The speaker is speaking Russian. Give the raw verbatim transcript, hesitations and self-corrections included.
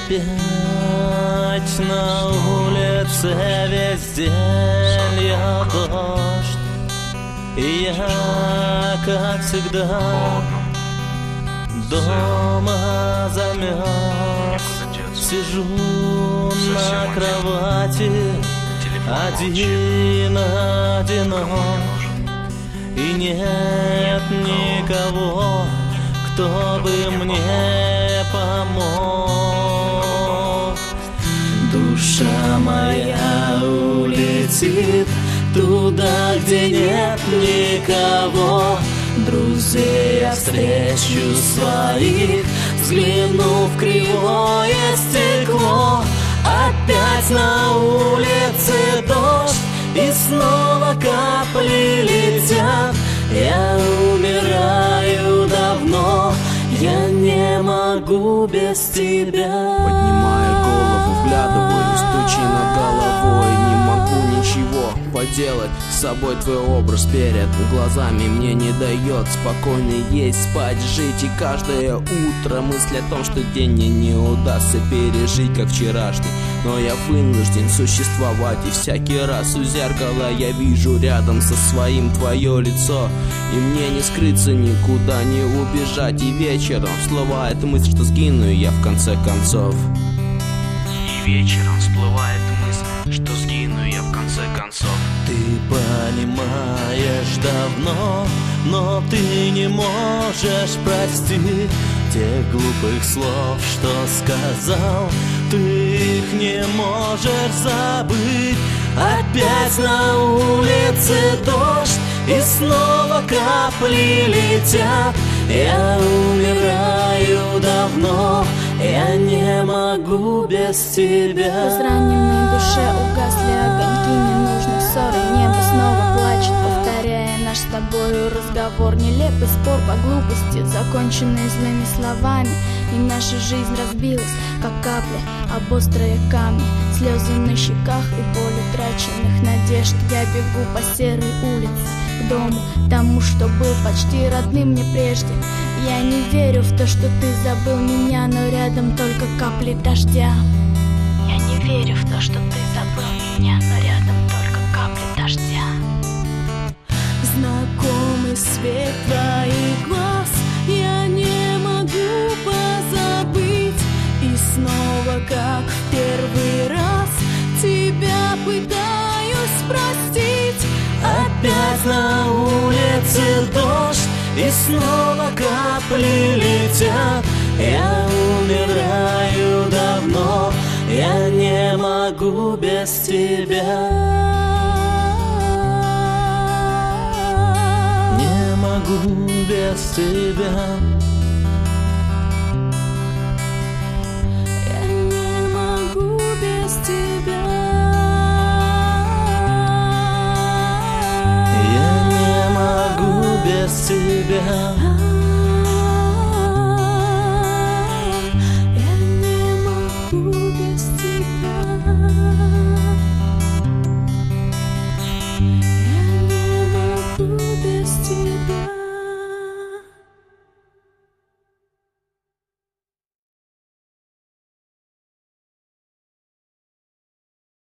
Опять на улице весь день льет дождь, и я, как всегда, дома замерз. Сижу на кровати, один одинок, и нет никого, кто бы мне помог. Душа моя улетит туда, где нет никого. Друзей я встречу своих, взглянув в кривое стекло. Опять на улице дождь, и снова капли летят. Я умираю давно, я не могу без тебя. Поднимая голову, вглядываюсь, тучи над головой. Не могу ничего поделать с собой, твой образ перед глазами мне не дает спокойно есть, спать, жить. И каждое утро мысль о том, что день мне не удастся пережить, как вчерашний. Но я вынужден существовать, и всякий раз у зеркала я вижу рядом со своим твое лицо. И мне не скрыться никуда, не убежать. И вечером всплывает мысль, что сгину я в конце концов. И вечером всплывает мысль, что сгину я в конце концов. Ты понимаешь давно, но ты не можешь простить тех глупых слов, что сказал. Ты их не можешь забыть. Опять на улице дождь, и снова капли летят. Я умираю давно, я не могу без тебя. В израненной душе угасли огоньки ненужной ссоры. Небо снова плачет, повторяя наш с тобою разговор. Нелепый спор по глупости, законченный злыми словами. И наша жизнь разбилась, как капли об острые камни. Слезы на щеках и боль утраченных надежд. Я бегу по серой улице к дому, тому, что был почти родным мне прежде. Я не верю в то, что ты забыл меня, но рядом только капли дождя. Я не верю в то, что ты забыл меня, но рядом только капли дождя. Знакомый свет твоих глаз я не могу позабыть. И снова, как в первый раз, тебя пытаюсь простить. Опять на улице дождь, и снова капли летят. Я умираю давно, я не могу без тебя. Не могу без тебя.